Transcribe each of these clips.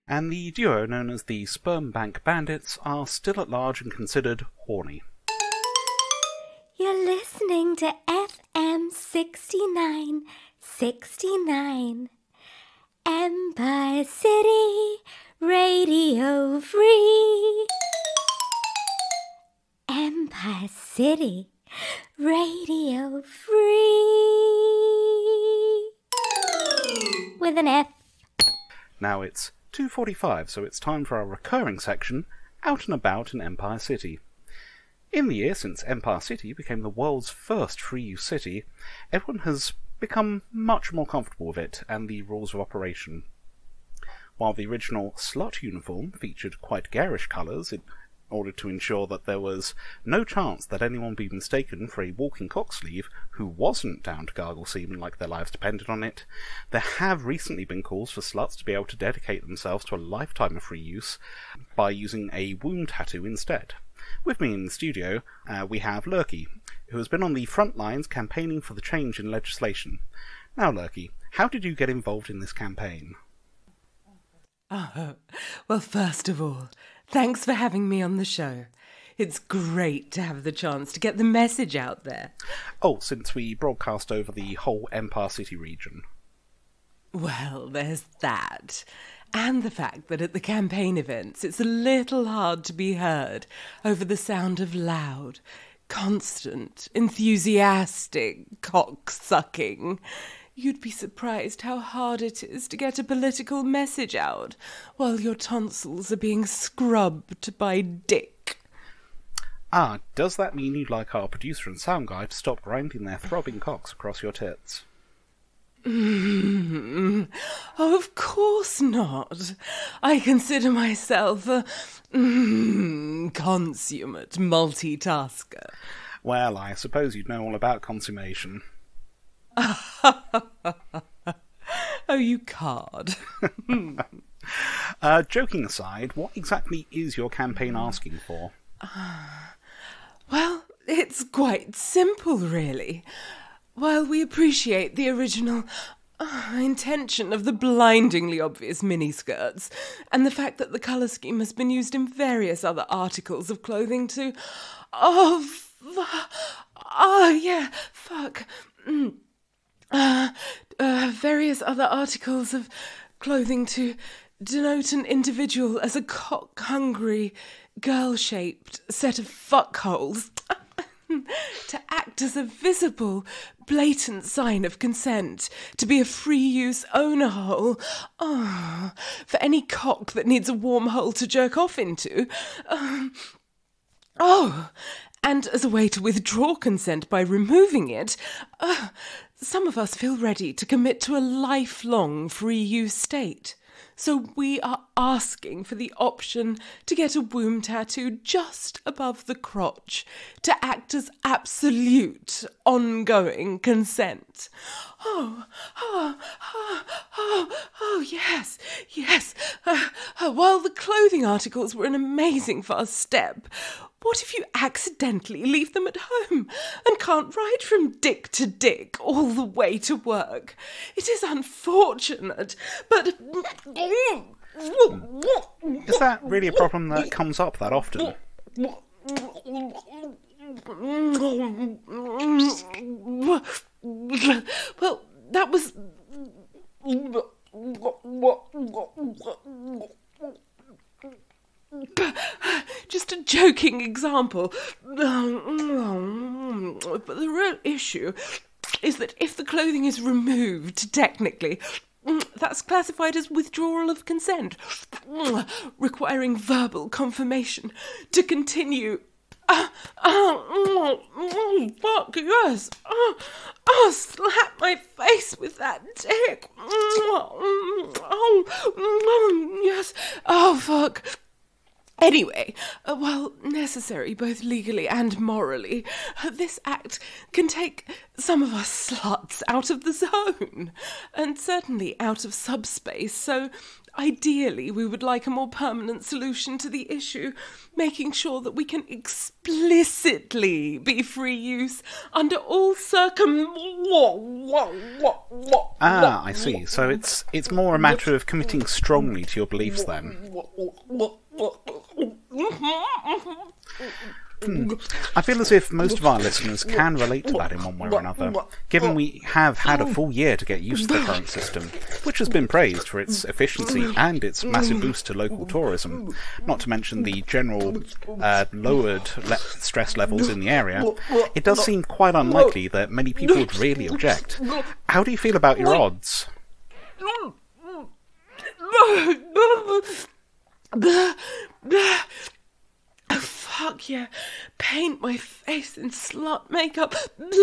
and the duo known as the Sperm Bank Bandits are still at large and considered horny. You're listening to FM 6969, Empire City Radio Free. Empire City Radio Free. With an F. Now it's 2:45, so it's time for our recurring section, Out and About in Empire City. In the year since Empire City became the world's first free-use city, everyone has become much more comfortable with it and the rules of operation. While the original slot uniform featured quite garish colours in order to ensure that there was no chance that anyone would be mistaken for a walking cocksleeve who wasn't down to gargle semen like their lives depended on it, there have recently been calls for sluts to be able to dedicate themselves to a lifetime of free use by using a womb tattoo instead. With me in the studio, we have Lurky, who has been on the front lines campaigning for the change in legislation. Now, Lurky, how did you get involved in this campaign? Oh, well, first of all, thanks for having me on the show. It's great to have the chance to get the message out there. Oh, since we broadcast over the whole Empire City region. Well, there's that. And the fact that at the campaign events it's a little hard to be heard over the sound of loud, constant, enthusiastic cock-sucking. You'd be surprised how hard it is to get a political message out while your tonsils are being scrubbed by dick. Ah, does that mean you'd like our producer and sound guy to stop grinding their throbbing cocks across your tits? Oh, of course not. I consider myself a consummate multitasker. Well, I suppose you'd know all about consummation. Oh, you card. Joking aside, what exactly is your campaign asking for? Well, it's quite simple, really. While we appreciate the original intention of the blindingly obvious miniskirts, and the fact that the colour scheme has been used in various other articles of clothing to... various other articles of clothing to denote an individual as a cock-hungry, girl-shaped set of fuckholes, to act as a visible, blatant sign of consent, to be a free-use owner hole, for any cock that needs a warm hole to jerk off into, and as a way to withdraw consent by removing it, some of us feel ready to commit to a lifelong free-use state. So we are asking for the option to get a womb tattoo just above the crotch to act as absolute, ongoing consent. Yes. While the clothing articles were an amazing first step, what if you accidentally leave them at home and can't ride from dick to dick all the way to work? It is unfortunate, but... Is that really a problem that comes up that often? Well, that was... just a joking example. But the real issue is that if the clothing is removed, technically, that's classified as withdrawal of consent, requiring verbal confirmation to continue. Fuck yes! Slap my face with that dick! Yes! Oh, fuck! Anyway, while necessary both legally and morally, this act can take some of us sluts out of the zone, and certainly out of subspace, so ideally, we would like a more permanent solution to the issue, making sure that we can explicitly be free use under all I see. So it's more a matter of committing strongly to your beliefs then. I feel as if most of our listeners can relate to that in one way or another, given we have had a full year to get used to the current system, which has been praised for its efficiency and its massive boost to local tourism, not to mention the general lowered stress levels in the area. It does seem quite unlikely that many people would really object. How do you feel about your odds? Fuck yeah. Paint my face in slut makeup.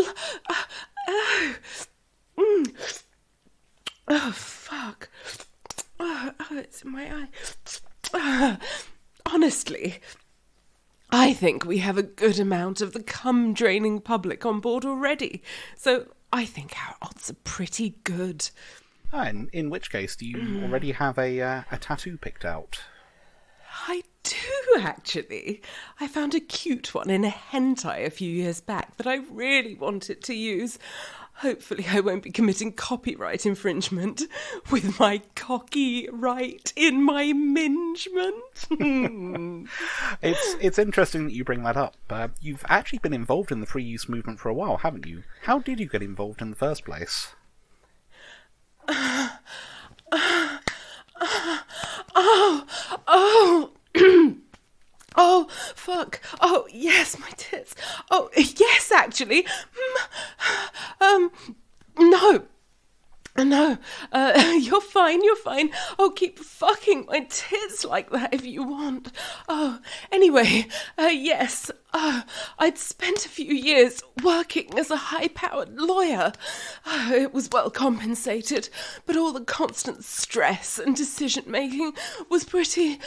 Oh, fuck. Oh, it's in my eye. Honestly, I think we have a good amount of the cum-draining public on board already. So I think our odds are pretty good. In which case, do you already have a tattoo picked out? I do, actually. I found a cute one in a hentai a few years back that I really wanted to use. Hopefully I won't be committing copyright infringement with my cocky right in my mingement. It's interesting that you bring that up. You've actually been involved in the free use movement for a while, haven't you? How did you get involved in the first place? Oh, fuck. Oh, yes, my tits. Oh, yes, actually. No, you're fine. Oh, keep fucking my tits like that if you want. Oh, anyway, yes. I'd spent a few years working as a high-powered lawyer. It was well compensated, but all the constant stress and decision-making was pretty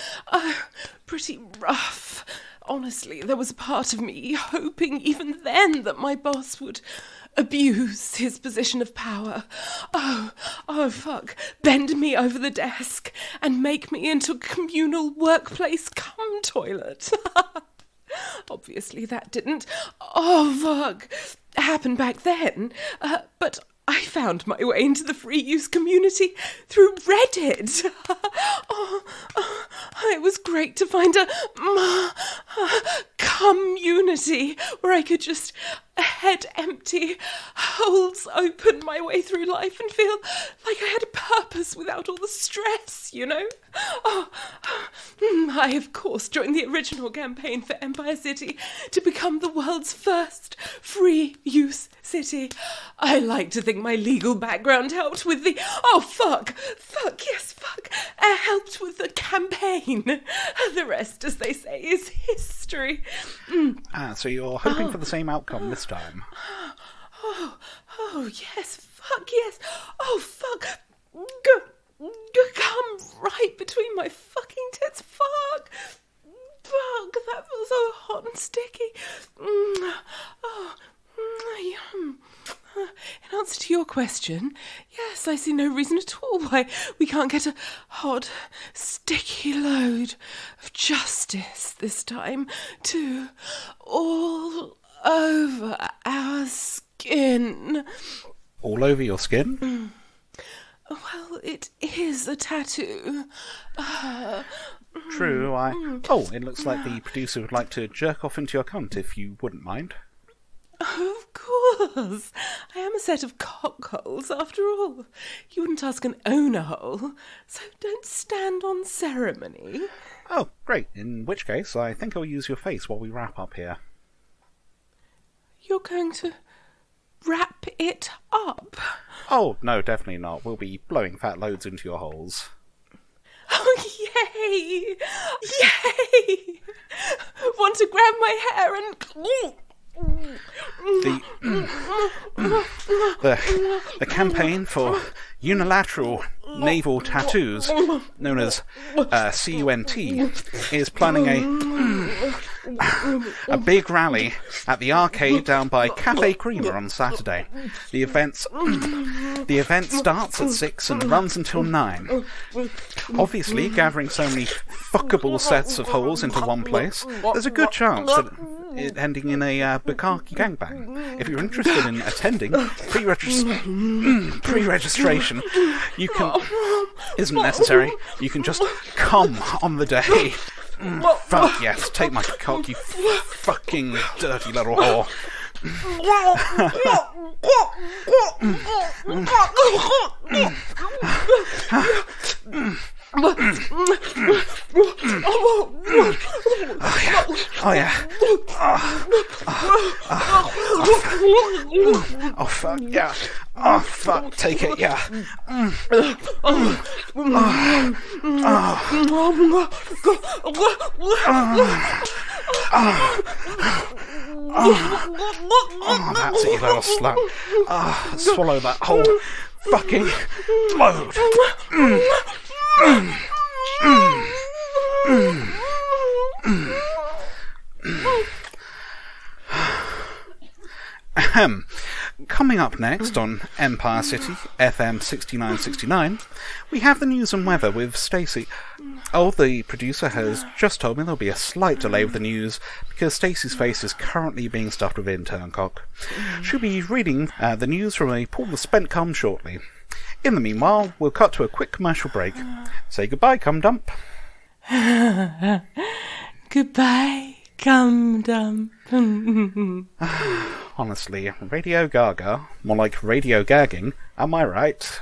rough. Honestly, there was a part of me hoping even then that my boss would abuse his position of power. Oh, fuck. Bend me over the desk and make me into a communal workplace cum toilet. Obviously that didn't. Oh, fuck. Happen back then. But I found my way into the free use community through Reddit. It was great to find a community where I could just head empty, holes open my way through life and feel like I had a purpose without all the stress, you know? I, of course, joined the original campaign for Empire City to become the world's first free-use city. I like to think my legal background helped with the... fuck, helped with the campaign. The rest, as they say, is history. So you're hoping for the same outcome this time? Oh, yes, fuck yes. Oh, fuck. Come right between my fucking tits. Fuck, that feels so hot and sticky. Yum. In answer to your question, yes, I see no reason at all why we can't get a hot, sticky load of justice this time, too, all over our skin. All over your skin? Well, it is a tattoo. True, it looks like the producer would like to jerk off into your cunt, if you wouldn't mind. Of course. I am a set of cockholes, after all. You wouldn't ask an owner hole, so don't stand on ceremony. Oh, great. In which case, I think I'll use your face while we wrap up here. You're going to wrap it up? Oh, no, definitely not. We'll be blowing fat loads into your holes. Oh, yay! Yay! Want to grab my hair and... The campaign for unilateral naval tattoos, known as CUNT, is planning a big rally at the arcade down by Cafe Creamer on Saturday. The event starts at 6 and runs until 9. Obviously, gathering so many fuckable sets of holes into one place, there's a good chance that it ending in a bukkake gangbang. If you're interested in attending, pre-registration isn't necessary. You can just come on the day. Fuck yes, take my cock, you fucking dirty little whore. Oh yeah. Oh fuck yeah. Oh fuck, take it, yeah. Oh, that's it, you little slut. Swallow that whole fucking load. Coming up next on Empire City FM 6969, we have the news and weather with Stacey. Oh, the producer has just told me there'll be a slight delay with the news because Stacey's face is currently being stuffed with intern cock. She'll be reading the news from a pool of spent cum shortly. In the meanwhile, we'll cut to a quick commercial break. Say goodbye, cum dump. Goodbye, cum dump. Honestly, Radio Gaga, more like radio gagging, am I right?